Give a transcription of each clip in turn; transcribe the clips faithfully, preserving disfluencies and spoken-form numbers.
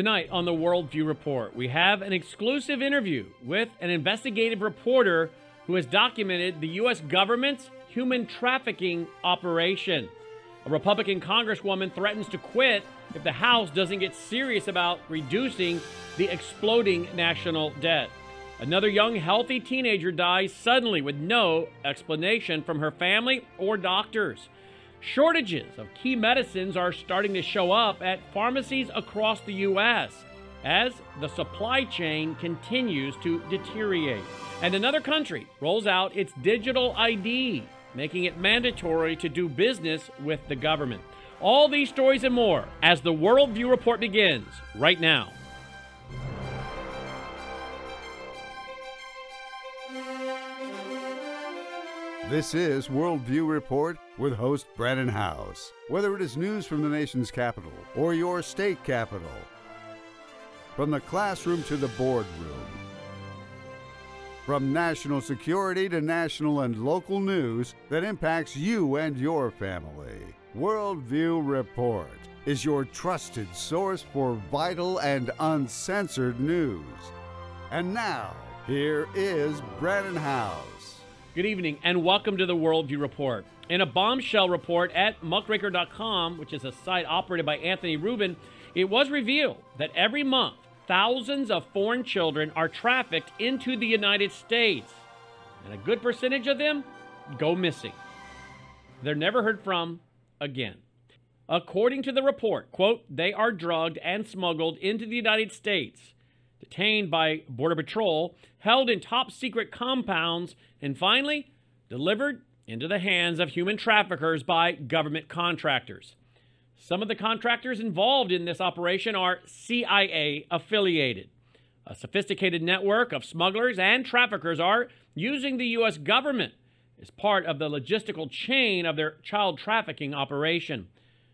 Tonight on the Worldview Report, we have an exclusive interview with an investigative reporter who has documented the U S government's human trafficking operation. A Republican congresswoman threatens to quit if the House doesn't get serious about reducing the exploding national debt. Another young, healthy teenager dies suddenly with no explanation from her family or doctors. Shortages of key medicines are starting to show up at pharmacies across the U S as the supply chain continues to deteriorate. And another country rolls out its digital I D, making it mandatory to do business with the government. All these stories and more as the Worldview Report begins right now. This is Worldview Report with host Brandon House. Whether it is news from the nation's capital or your state capital, from the classroom to the boardroom, from national security to national and local news that impacts you and your family, Worldview Report is your trusted source for vital and uncensored news. And now, here is Brandon House. Good evening and welcome to the Worldview Report. In a bombshell report at muckraker dot com, which is a site operated by Anthony Rubin, it was revealed that every month, thousands of foreign children are trafficked into the United States, and a good percentage of them go missing. They're never heard from again. According to the report, quote, they are drugged and smuggled into the United States, detained by Border Patrol, held in top-secret compounds, and finally delivered into the hands of human traffickers by government contractors. Some of the contractors involved in this operation are C I A-affiliated. A sophisticated network of smugglers and traffickers are using the U S government as part of the logistical chain of their child trafficking operation.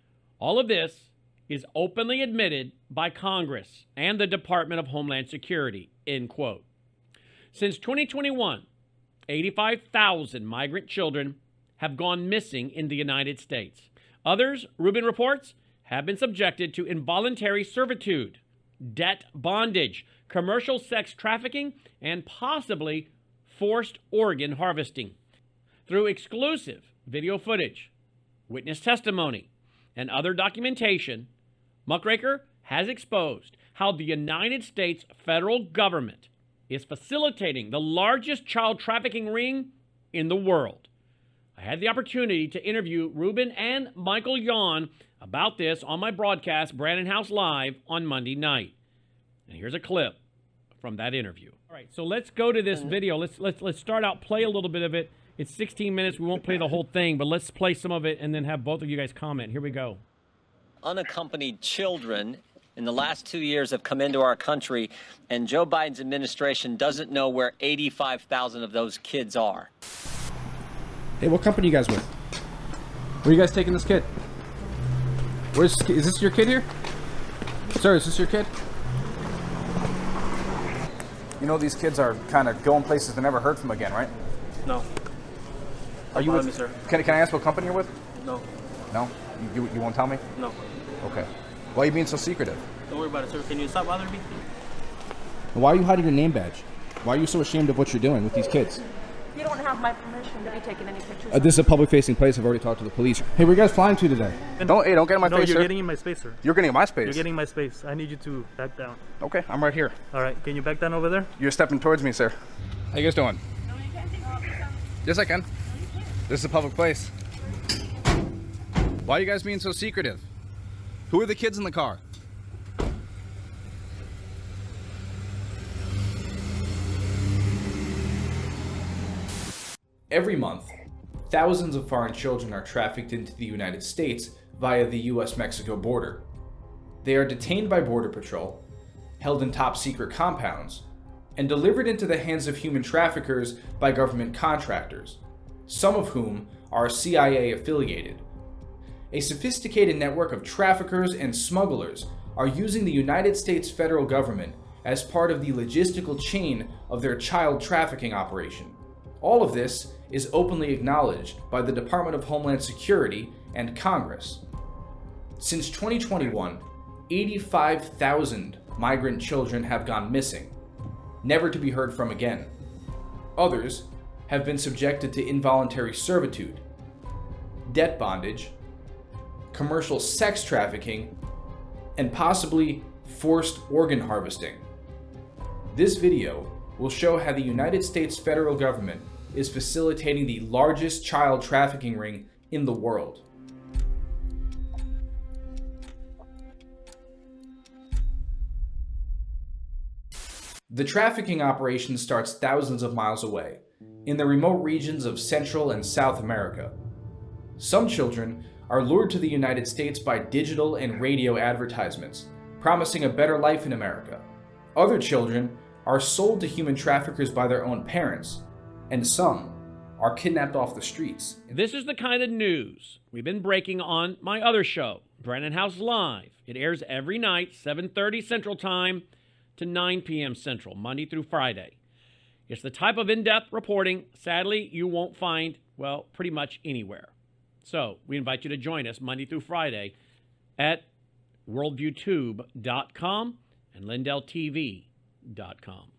All of this is openly admitted by Congress and the Department of Homeland Security, end quote. Since twenty twenty-one, eighty-five thousand migrant children have gone missing in the United States. Others, Rubin reports, have been subjected to involuntary servitude, debt bondage, commercial sex trafficking, and possibly forced organ harvesting. Through exclusive video footage, witness testimony, and other documentation, Muckraker has exposed how the United States federal government is facilitating the largest child trafficking ring in the world. I had the opportunity to interview Rubin and Michael Yon about this on my broadcast, Brandon House Live, on Monday night. And here's a clip from that interview. All right, so let's go to this video. Let's let's let's start out, play a little bit of it. It's sixteen minutes. We won't play the whole thing, but let's play some of it and then have both of you guys comment. Here we go. Unaccompanied children in the last two years have come into our country, and Joe Biden's administration doesn't know where eighty-five thousand of those kids are. Hey, what company you guys with? Where are you guys taking this kid? Where's, is this your kid here? Sir, is this your kid? You know these kids are kind of going places they never heard from again, right? No. Are you Follow with, me, sir. Can, can I ask what company you're with? No. No? You, you, you won't tell me? No. Okay. Why are you being so secretive? Don't worry about it, sir. Can you stop bothering me? Why are you hiding your name badge? Why are you so ashamed of what you're doing with these kids? You don't have my permission to be taking any pictures. Uh, this is a public-facing place. I've already talked to the police. Hey, where are you guys flying to today? Don't, hey, don't get in my no, face, you're sir. getting in my space, sir. You're getting in my space? You're getting in my space. I need you to back down. Okay, I'm right here. All right, can you back down over there? You're stepping towards me, sir. How you guys doing? No, you can't take off. Yes, I can. This is a public place. Why are you guys being so secretive? Who are the kids in the car? Every month, thousands of foreign children are trafficked into the United States via the U S Mexico border. They are detained by Border Patrol, held in top-secret compounds, and delivered into the hands of human traffickers by government contractors, some of whom are C I A-affiliated. A sophisticated network of traffickers and smugglers are using the United States federal government as part of the logistical chain of their child trafficking operation. All of this is openly acknowledged by the Department of Homeland Security and Congress. Since twenty twenty-one, eighty-five thousand migrant children have gone missing, never to be heard from again. Others have been subjected to involuntary servitude, debt bondage, commercial sex trafficking, and possibly forced organ harvesting. This video will show how the United States federal government is facilitating the largest child trafficking ring in the world. The trafficking operation starts thousands of miles away, in the remote regions of Central and South America. Some children are lured to the United States by digital and radio advertisements, promising a better life in America. Other children are sold to human traffickers by their own parents, and some are kidnapped off the streets. This is the kind of news we've been breaking on my other show, Brennan House Live. It airs every night, seven thirty Central Time to nine p.m. Central, Monday through Friday. It's the type of in-depth reporting, sadly, you won't find, well, pretty much anywhere. So we invite you to join us Monday through Friday at worldview tube dot com and lindell t v dot com.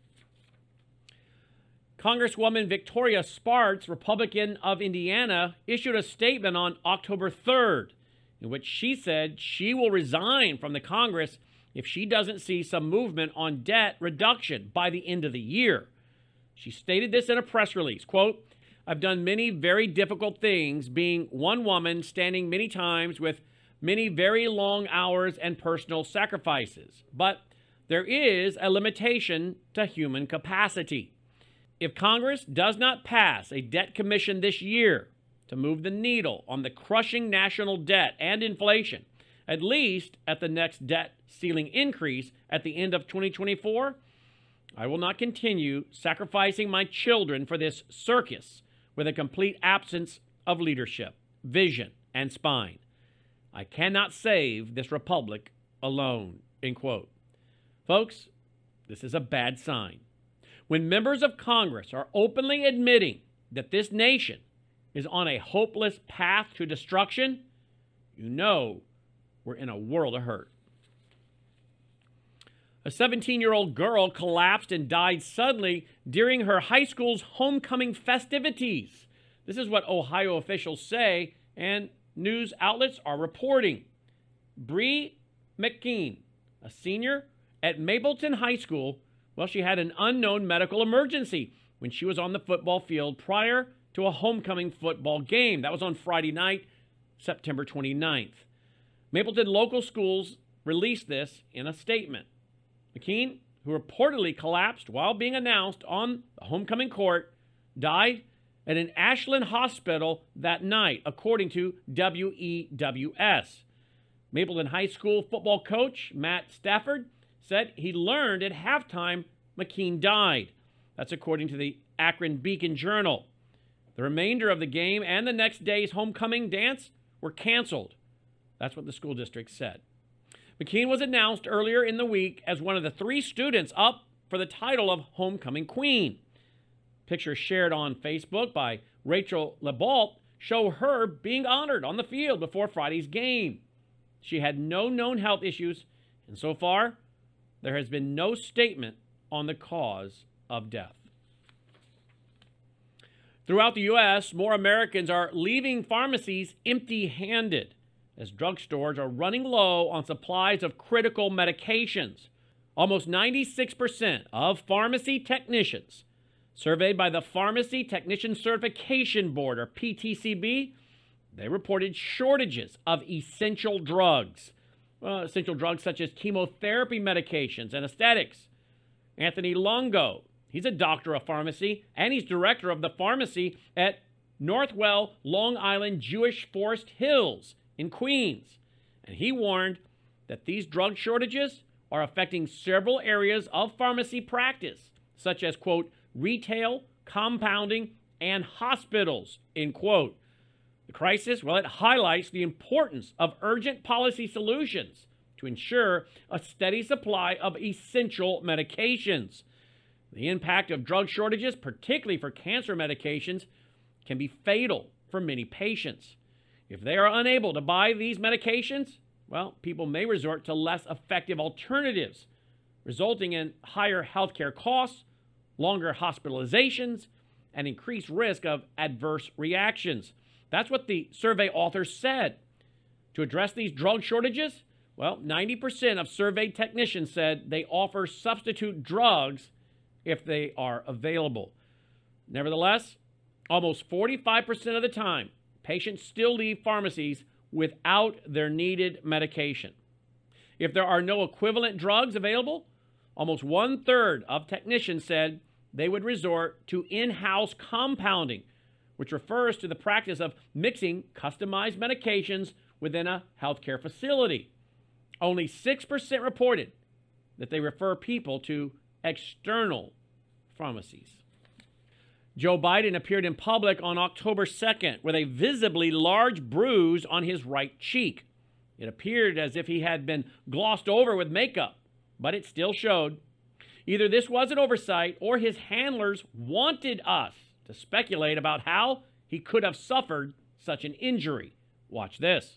Congresswoman Victoria Spartz, Republican of Indiana, issued a statement on October third in which she said she will resign from the Congress if she doesn't see some movement on debt reduction by the end of the year. She stated this in a press release, quote, "I've done many very difficult things, being one woman, standing many times with many very long hours and personal sacrifices. But there is a limitation to human capacity. If Congress does not pass a debt commission this year to move the needle on the crushing national debt and inflation, at least at the next debt ceiling increase at the end of twenty twenty-four, I will not continue sacrificing my children for this circus with a complete absence of leadership, vision, and spine. I cannot save this republic alone," end quote. Folks, this is a bad sign. When members of Congress are openly admitting that this nation is on a hopeless path to destruction, you know we're in a world of hurt. A seventeen-year-old girl collapsed and died suddenly during her high school's homecoming festivities. This is what Ohio officials say, and news outlets are reporting. Bree McKean, a senior at Mapleton High School, well, she had an unknown medical emergency when she was on the football field prior to a homecoming football game. That was on Friday night, September twenty-ninth. Mapleton local schools released this in a statement. McKean, who reportedly collapsed while being announced on the homecoming court, died at an Ashland hospital that night, according to W E W S. Mapleton High School football coach Matt Stafford said he learned at halftime McKean died. That's according to the Akron Beacon Journal. The remainder of the game and the next day's homecoming dance were canceled. That's what the school district said. McKean was announced earlier in the week as one of the three students up for the title of Homecoming Queen. Pictures shared on Facebook by Rachel LeBault show her being honored on the field before Friday's game. She had no known health issues, and so far, there has been no statement on the cause of death. Throughout the U S, more Americans are leaving pharmacies empty-handed as drugstores are running low on supplies of critical medications. Almost ninety-six percent of pharmacy technicians surveyed by the Pharmacy Technician Certification Board, or P T C B, they reported shortages of essential drugs. Uh, essential drugs such as chemotherapy medications, anesthetics. Anthony Longo, he's a doctor of pharmacy, and he's director of the pharmacy at Northwell Long Island Jewish Forest Hills in Queens. And he warned that these drug shortages are affecting several areas of pharmacy practice, such as, quote, retail, compounding, and hospitals, end quote. The crisis, well, it highlights the importance of urgent policy solutions to ensure a steady supply of essential medications. The impact of drug shortages, particularly for cancer medications, can be fatal for many patients. If they are unable to buy these medications, well, people may resort to less effective alternatives, resulting in higher healthcare costs, longer hospitalizations, and increased risk of adverse reactions. That's what the survey authors said. To address these drug shortages, well, ninety percent of surveyed technicians said they offer substitute drugs if they are available. Nevertheless, almost forty-five percent of the time, patients still leave pharmacies without their needed medication. If there are no equivalent drugs available, almost one-third of technicians said they would resort to in-house compounding, which refers to the practice of mixing customized medications within a healthcare facility. Only six percent reported that they refer people to external pharmacies. Joe Biden appeared in public on October second with a visibly large bruise on his right cheek. It appeared as if he had been glossed over with makeup, but it still showed. Either this was an oversight or his handlers wanted us to speculate about how he could have suffered such an injury. Watch this.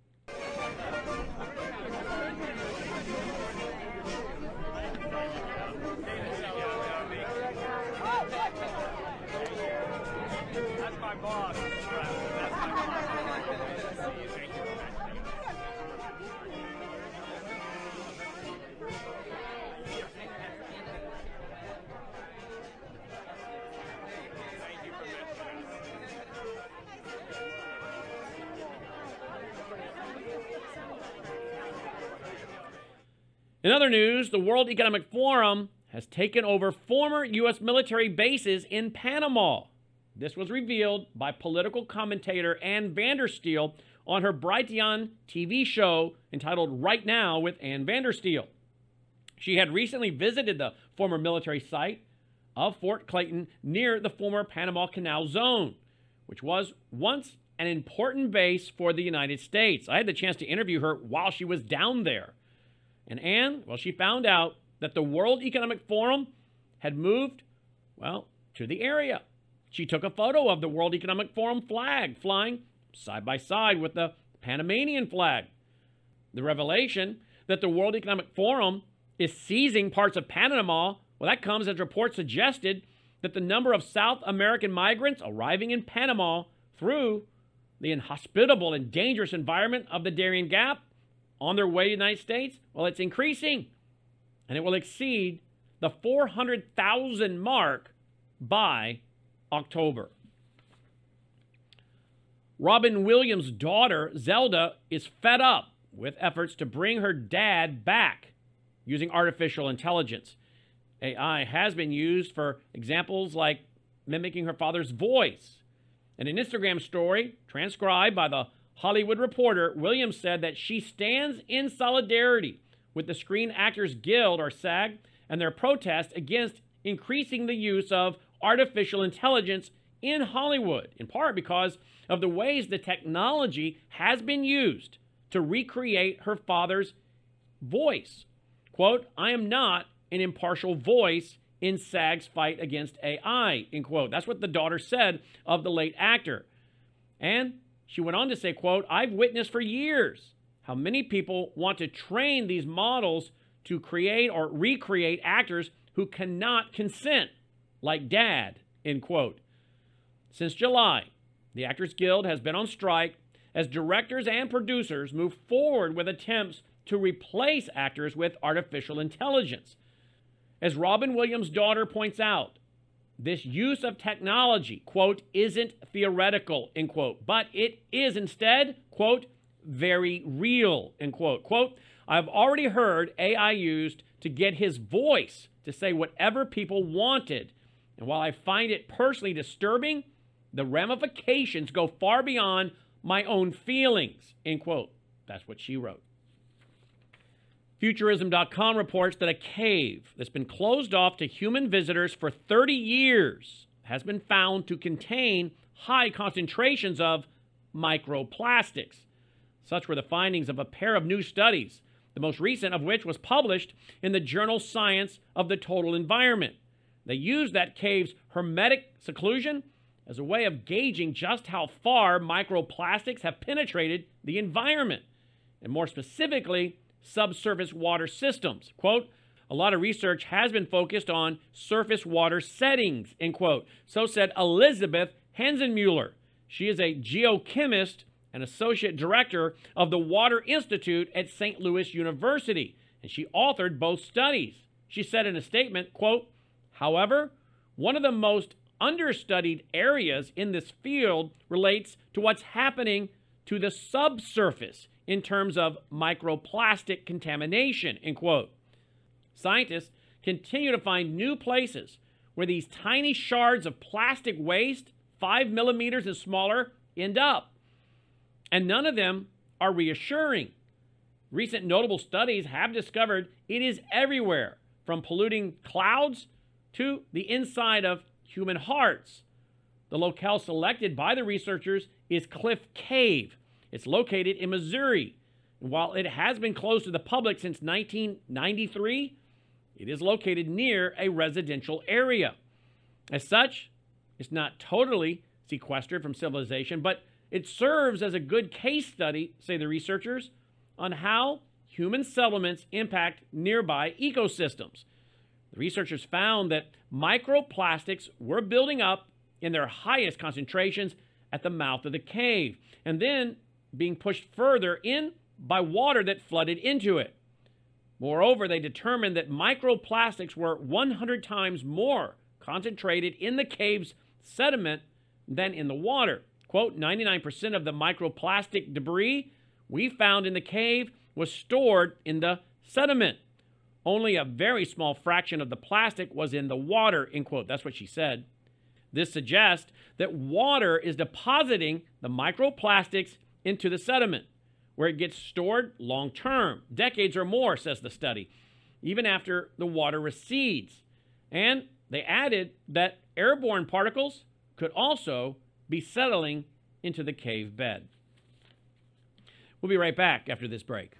In other news, the World Economic Forum has taken over former U S military bases in Panama. This was revealed by political commentator Ann Vandersteel on her Brighteon T V show entitled Right Now with Ann Vandersteel. She had recently visited the former military site of Fort Clayton near the former Panama Canal Zone, which was once an important base for the United States. I had the chance to interview her while she was down there. And Ann, well, she found out that the World Economic Forum had moved, well, to the area. She took a photo of the World Economic Forum flag flying side by side with the Panamanian flag. The revelation that the World Economic Forum is seizing parts of Panama, well, that comes as reports suggested that the number of South American migrants arriving in Panama through the inhospitable and dangerous environment of the Darien Gap on their way to the United States, well, it's increasing. And it will exceed the four hundred thousand mark by October. Robin Williams' daughter, Zelda, is fed up with efforts to bring her dad back using artificial intelligence. A I has been used for examples like mimicking her father's voice. In an Instagram story transcribed by the Hollywood Reporter, Williams said that she stands in solidarity with the Screen Actors Guild, or SAG, and their protest against increasing the use of artificial intelligence in Hollywood, in part because of the ways the technology has been used to recreate her father's voice. Quote, "I am not an impartial voice in SAG's fight against A I," end quote. That's what the daughter said of the late actor. And she went on to say, quote, "I've witnessed for years how many people want to train these models to create or recreate actors who cannot consent, like Dad," end quote. Since July, the Actors Guild has been on strike as directors and producers move forward with attempts to replace actors with artificial intelligence. As Robin Williams' daughter points out, this use of technology, quote, "isn't theoretical," end quote, but it is instead, quote, "very real," end quote. Quote, "I've already heard A I used to get his voice to say whatever people wanted. And while I find it personally disturbing, the ramifications go far beyond my own feelings," end quote. That's what she wrote. Futurism dot com reports that a cave that's been closed off to human visitors for thirty years has been found to contain high concentrations of microplastics. Such were the findings of a pair of new studies, the most recent of which was published in the journal Science of the Total Environment. They used that cave's hermetic seclusion as a way of gauging just how far microplastics have penetrated the environment. and more specifically, subsurface water systems. Quote, a lot of research has been focused on surface water settings, end quote. So said Elizabeth Hensenmuller. She is a geochemist and associate director of the Water Institute at Saint Louis University, and she authored both studies. She said in a statement, quote, however, one of the most understudied areas in this field relates to what's happening to the subsurface in terms of microplastic contamination, end quote. Scientists continue to find new places where these tiny shards of plastic waste, five millimeters and smaller, end up. And none of them are reassuring. Recent notable studies have discovered it is everywhere, from polluting clouds to the inside of human hearts. The locale selected by the researchers is Cliff Cave. It's located in Missouri. And while it has been closed to the public since nineteen ninety-three, it is located near a residential area. As such, it's not totally sequestered from civilization, but it serves as a good case study, say the researchers, on how human settlements impact nearby ecosystems. The researchers found that microplastics were building up in their highest concentrations at the mouth of the cave, and then being pushed further in by water that flooded into it. Moreover, they determined that microplastics were one hundred times more concentrated in the cave's sediment than in the water. Quote, ninety-nine percent of the microplastic debris we found in the cave was stored in the sediment. Only a very small fraction of the plastic was in the water, end quote. That's what she said. This suggests that water is depositing the microplastics into the sediment, where it gets stored long term, decades or more, says the study, even after the water recedes. And they added that airborne particles could also be settling into the cave bed. We'll be right back after this break.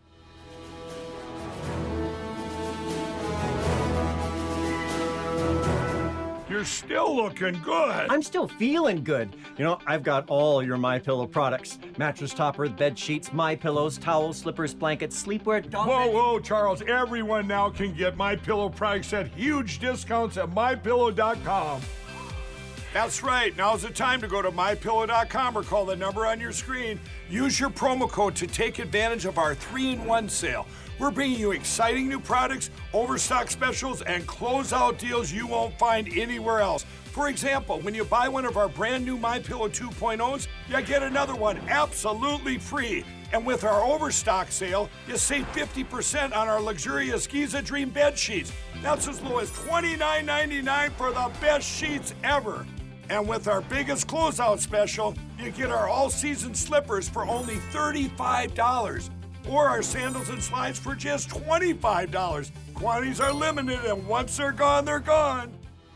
You're still looking good. I'm still feeling good. You know, I've got all your MyPillow products. Mattress topper, bed sheets, MyPillows, towels, slippers, blankets, sleepwear, dog Whoa, bed. whoa, Charles. Everyone now can get MyPillow products at huge discounts at my pillow dot com. That's right. Now's the time to go to my pillow dot com or call the number on your screen. Use your promo code to take advantage of our three in one sale. We're bringing you exciting new products, overstock specials, and closeout deals you won't find anywhere else. For example, when you buy one of our brand new MyPillow two point ohs, you get another one absolutely free. And with our overstock sale, you save fifty percent on our luxurious Giza Dream bed sheets. That's as low as twenty-nine ninety-nine for the best sheets ever. And with our biggest closeout special, you get our all-season slippers for only thirty-five dollars. Or our sandals and slides for just twenty-five dollars. Quantities are limited, and once they're gone, they're gone.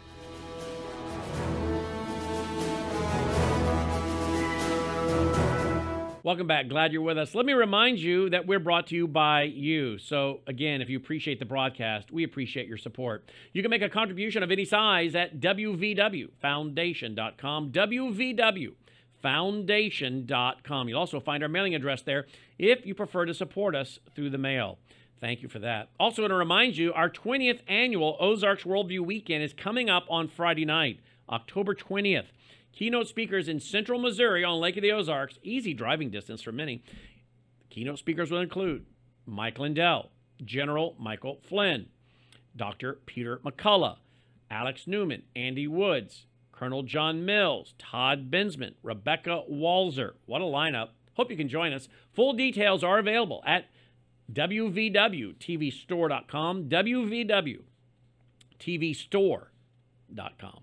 Welcome back. Glad you're with us. Let me remind you that we're brought to you by you. So, again, if you appreciate the broadcast, we appreciate your support. You can make a contribution of any size at w v w foundation dot com. w v w foundation dot com. You'll also find our mailing address there if you prefer to support us through the mail. Thank you for that. Also, to remind you, our twentieth annual Ozarks Worldview Weekend is coming up on Friday night, October twentieth. Keynote speakers in Central Missouri on Lake of the Ozarks, easy driving distance for many. Keynote speakers will include Mike Lindell, General Michael Flynn, Doctor Peter McCullough, Alex Newman, Andy Woods, Colonel John Mills, Todd Bensman, Rebecca Walzer. What a lineup. Hope you can join us. Full details are available at w v w t v store dot com, w v w t v store dot com.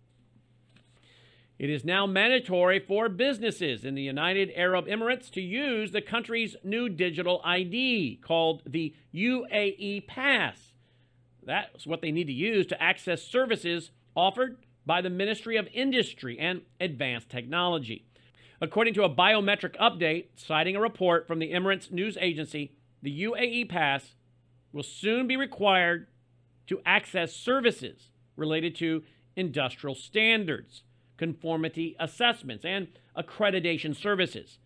It is now mandatory for businesses in the United Arab Emirates to use the country's new digital I D called the U A E Pass. That's what they need to use to access services offered by the Ministry of Industry and Advanced Technology. According to a biometric update citing a report from the Emirates news agency, the U A E Pass will soon be required to access services related to industrial standards, conformity assessments, and accreditation services.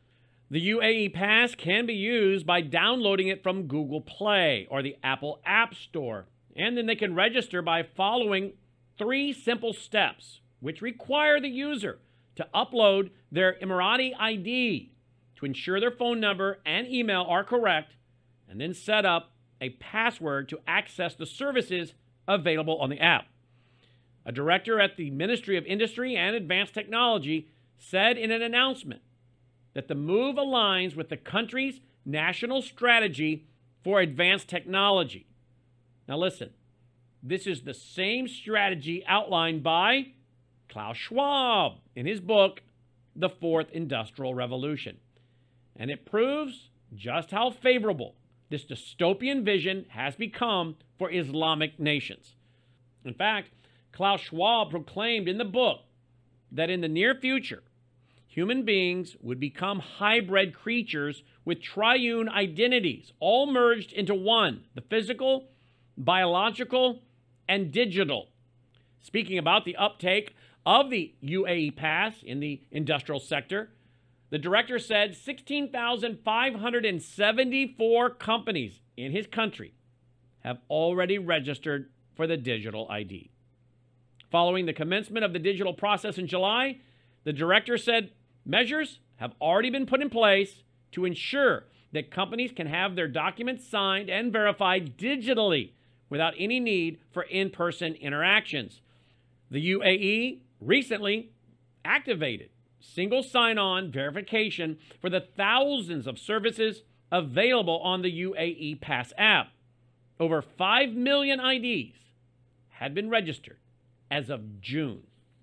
The U A E Pass can be used by downloading it from Google Play or the Apple App Store. And then they can register by following three simple steps, which require the user to upload their Emirati I D to ensure their phone number and email are correct, and then set up a password to access the services available on the app. A director at the Ministry of Industry and Advanced Technology said in an announcement that the move aligns with the country's national strategy for advanced technology. Now listen, this is the same strategy outlined by Klaus Schwab in his book, The Fourth Industrial Revolution. And it proves just how favorable this dystopian vision has become for Islamic nations. In fact, Klaus Schwab proclaimed in the book that in the near future, human beings would become hybrid creatures with triune identities, all merged into one, the physical, biological, and digital. Speaking about the uptake of the U A E Pass in the industrial sector, the director said sixteen thousand five hundred seventy-four companies in his country have already registered for the digital I D. Following the commencement of the digital process in July, the director said measures have already been put in place to ensure that companies can have their documents signed and verified digitally without any need for in-person interactions. The U A E recently activated single sign-on verification for the thousands of services available on the U A E Pass app. Over five million I Ds had been registered as of June.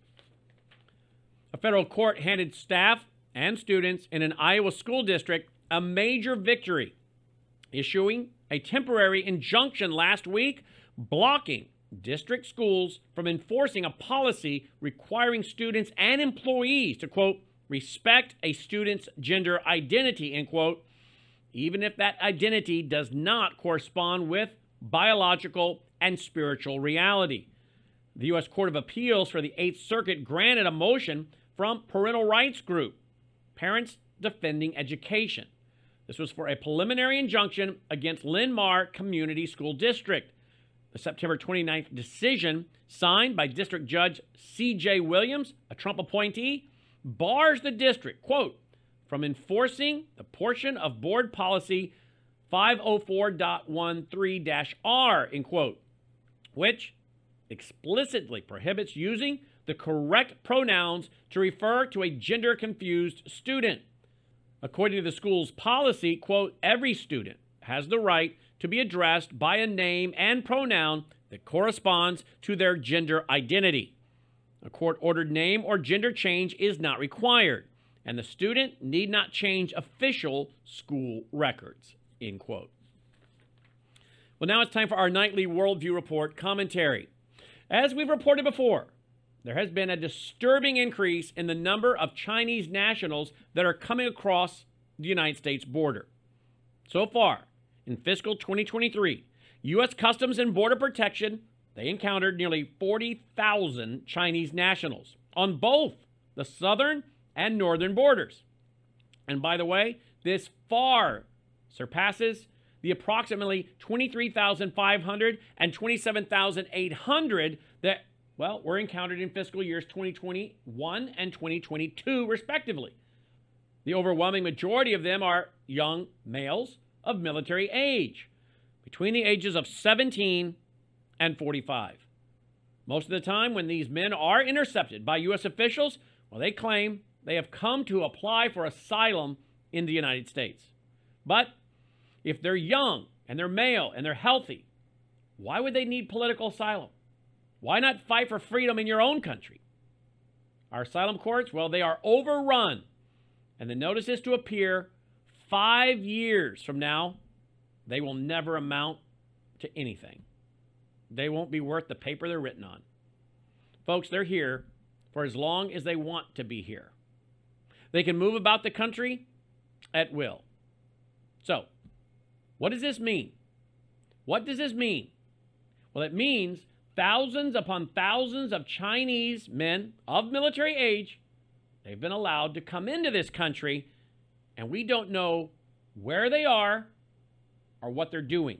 A federal court handed staff and students in an Iowa school district a major victory, issuing a temporary injunction last week blocking district schools from enforcing a policy requiring students and employees to, quote, respect a student's gender identity, end quote, even if that identity does not correspond with biological and spiritual reality. The U S Court of Appeals for the Eighth Circuit granted a motion from parental rights group, Parents Defending Education. This was for a preliminary injunction against Linn-Mar Community School District. The September twenty-ninth decision, signed by District Judge C J Williams, a Trump appointee, bars the district, quote, from enforcing the portion of board policy five oh four point thirteen R, end quote, which explicitly prohibits using the correct pronouns to refer to a gender-confused student. According to the school's policy, quote, every student has the right to be addressed by a name and pronoun that corresponds to their gender identity. A court-ordered name or gender change is not required, and the student need not change official school records, end quote. Well, now it's time for our nightly Worldview Report commentary. As we've reported before, there has been a disturbing increase in the number of Chinese nationals that are coming across the United States border. So far, in fiscal twenty twenty-three, U S Customs and Border Protection, they encountered nearly forty thousand Chinese nationals on both the southern and northern borders. And by the way, this far surpasses the approximately twenty-three thousand five hundred and twenty-seven thousand eight hundred that, well, were encountered in fiscal years twenty twenty-one and twenty twenty-two, respectively. The overwhelming majority of them are young males of military age, between the ages of seventeen and forty-five. Most of the time when these men are intercepted by U S officials, well, they claim they have come to apply for asylum in the United States. But if they're young and they're male and they're healthy, why would they need political asylum? Why not fight for freedom in your own country? Our asylum courts, well, they are overrun, and the notice is to appear five years from now. They will never amount to anything. They won't be worth the paper they're written on. Folks, they're here for as long as they want to be here. They can move about the country at will. So, what does this mean? What does this mean? Well, it means thousands upon thousands of Chinese men of military age, they've been allowed to come into this country and we don't know where they are or what they're doing.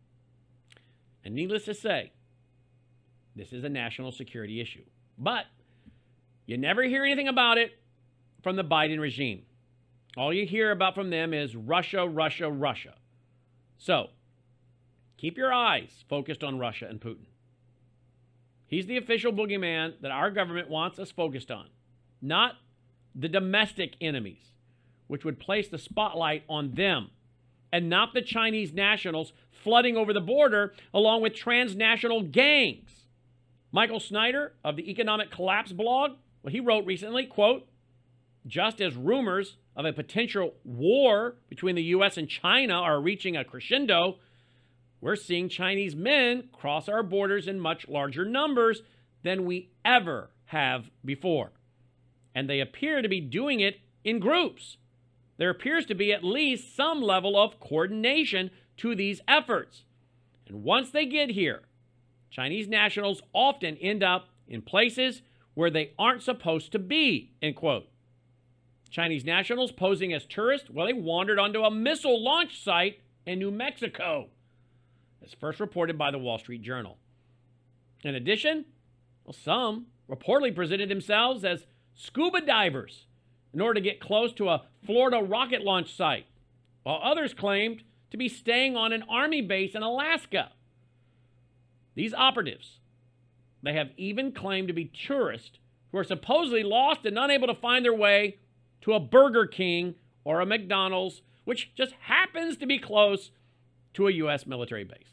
And needless to say, this is a national security issue. But you never hear anything about it from the Biden regime. All you hear about from them is Russia, Russia, Russia. So, keep your eyes focused on Russia and Putin. He's the official boogeyman that our government wants us focused on, not the domestic enemies, which would place the spotlight on them, and not the Chinese nationals flooding over the border along with transnational gangs. Michael Snyder of the Economic Collapse blog, well, he wrote recently, quote, just as rumors of a potential war between the U S and China are reaching a crescendo, we're seeing Chinese men cross our borders in much larger numbers than we ever have before. And they appear to be doing it in groups. There appears to be at least some level of coordination to these efforts. And once they get here, Chinese nationals often end up in places where they aren't supposed to be, end quote. Chinese nationals posing as tourists, well, they wandered onto a missile launch site in New Mexico, as first reported by the Wall Street Journal. In addition, well, some reportedly presented themselves as scuba divers in order to get close to a Florida rocket launch site, while others claimed to be staying on an army base in Alaska. These operatives, they have even claimed to be tourists who are supposedly lost and unable to find their way to a Burger King or a McDonald's, which just happens to be close to a U S military base.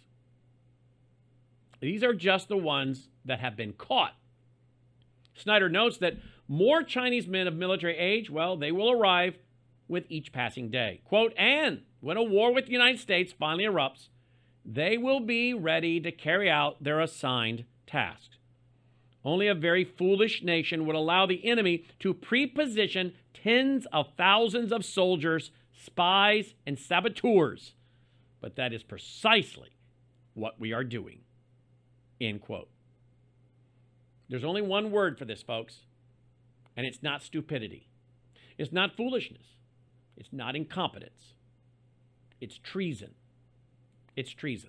These are just the ones that have been caught. Snyder notes that more Chinese men of military age, well, they will arrive with each passing day. Quote, and when a war with the United States finally erupts, they will be ready to carry out their assigned tasks. Only a very foolish nation would allow the enemy to pre-position tens of thousands of soldiers, spies, and saboteurs. But that is precisely what we are doing. End quote. There's only one word for this, folks, and it's not stupidity. It's not foolishness. It's not incompetence. It's treason. It's treason.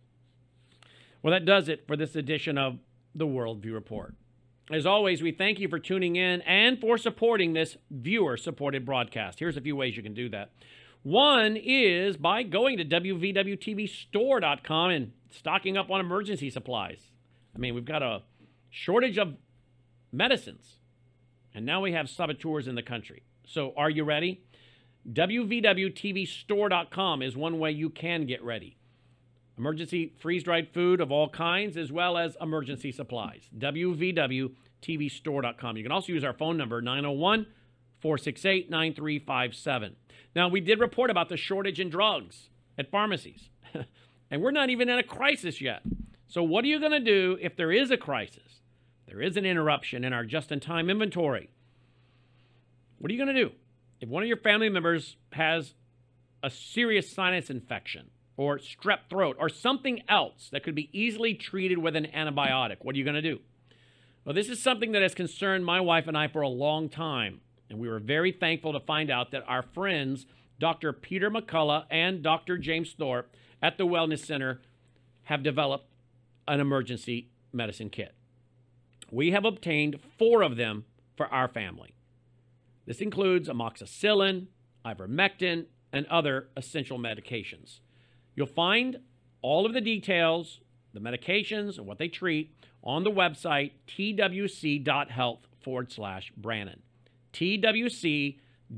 Well, that does it for this edition of the Worldview Report. As always, we thank you for tuning in and for supporting this viewer-supported broadcast. Here's a few ways you can do that. One is by going to W V W T V store dot com and stocking up on emergency supplies. I mean, we've got a shortage of medicines, and now we have saboteurs in the country. So are you ready? W V W T V store dot com is one way you can get ready. Emergency freeze-dried food of all kinds, as well as emergency supplies. W V W T V store dot com. You can also use our phone number, nine oh one, four six eight, nine three five seven. Now, we did report about the shortage in drugs at pharmacies, and we're not even in a crisis yet. So what are you going to do if there is a crisis? There is an interruption in our just-in-time inventory. What are you going to do if one of your family members has a serious sinus infection or strep throat or something else that could be easily treated with an antibiotic? What are you going to do? Well, this is something that has concerned my wife and I for a long time. And we were very thankful to find out that our friends, Doctor Peter McCullough and Doctor James Thorpe at the Wellness Center, have developed an emergency medicine kit. We have obtained four of them for our family. This includes amoxicillin, ivermectin, and other essential medications. You'll find all of the details, the medications, and what they treat on the website twc.health forward slash Brannon. twc.health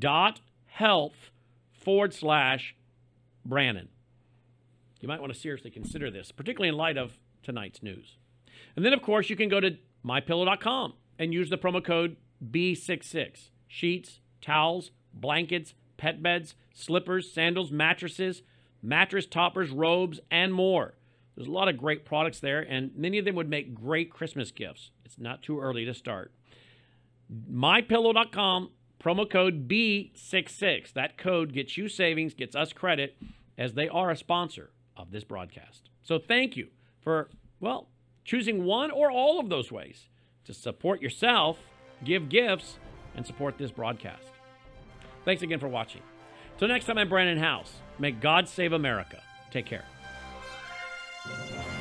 forward slash Brannon. You might want to seriously consider this, particularly in light of tonight's news. And then, of course, you can go to my pillow dot com and use the promo code B sixty-six. Sheets, towels, blankets, pet beds, slippers, sandals, mattresses, mattress toppers, robes, and more. There's a lot of great products there, and many of them would make great Christmas gifts. It's not too early to start. my pillow dot com, promo code B sixty-six. That code gets you savings, gets us credit, as they are a sponsor of this broadcast. So thank you for, well, choosing one or all of those ways to support yourself, give gifts, and support this broadcast. Thanks again for watching. Till next time, I'm Brandon House. May God save America. Take care.